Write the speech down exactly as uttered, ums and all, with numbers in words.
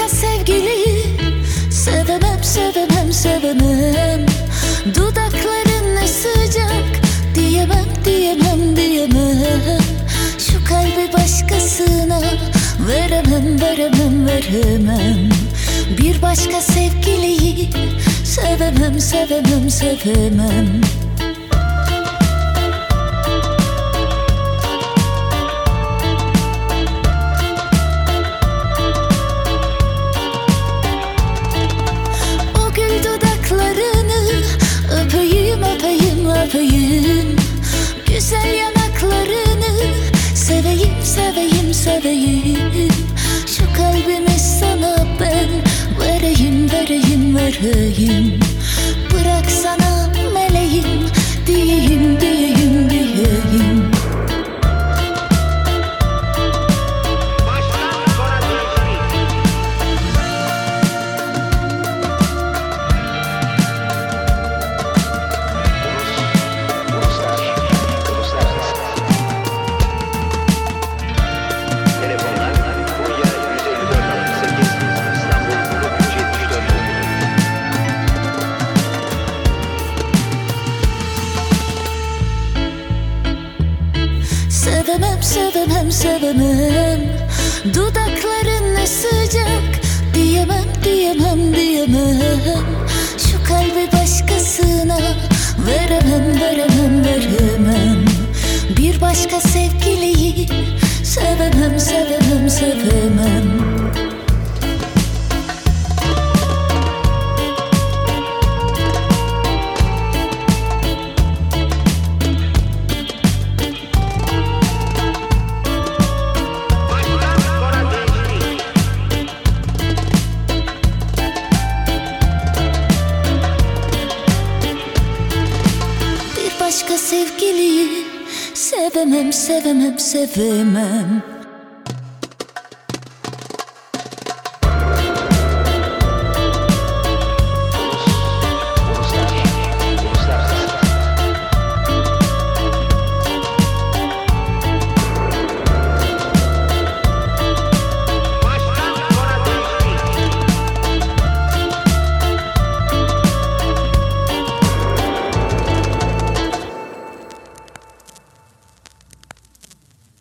sevgili sevemem, sevemem, sevemem. Dudakların ne sıcak, diyemem, diyemem, diyemem. Şu kalbi başkasına veremem, veremem, veremem. Bir başka sevgiliyi sevemem, sevemem, sevemem. O gül dudaklarını öpeyim, öpeyim, öpeyim. Güzel yanaklarını seveyim, seveyim, seveyim. Şu kalbimi sana ben vereyim, vereyim, vereyim. Bırak sana meleğim diyeyim, diyeyim, diyeyim. Sevemem, sevemem, sevemem. Dudakların ne sıcak, diyemem, diyemem, diyemem. Şu kalbi başkasına veremem, veremem, veremem. Bir başka sevgiliyi sevemem, sevemem, sevemem. Başka sevgiliyi sevemem, sevemem, sevemem.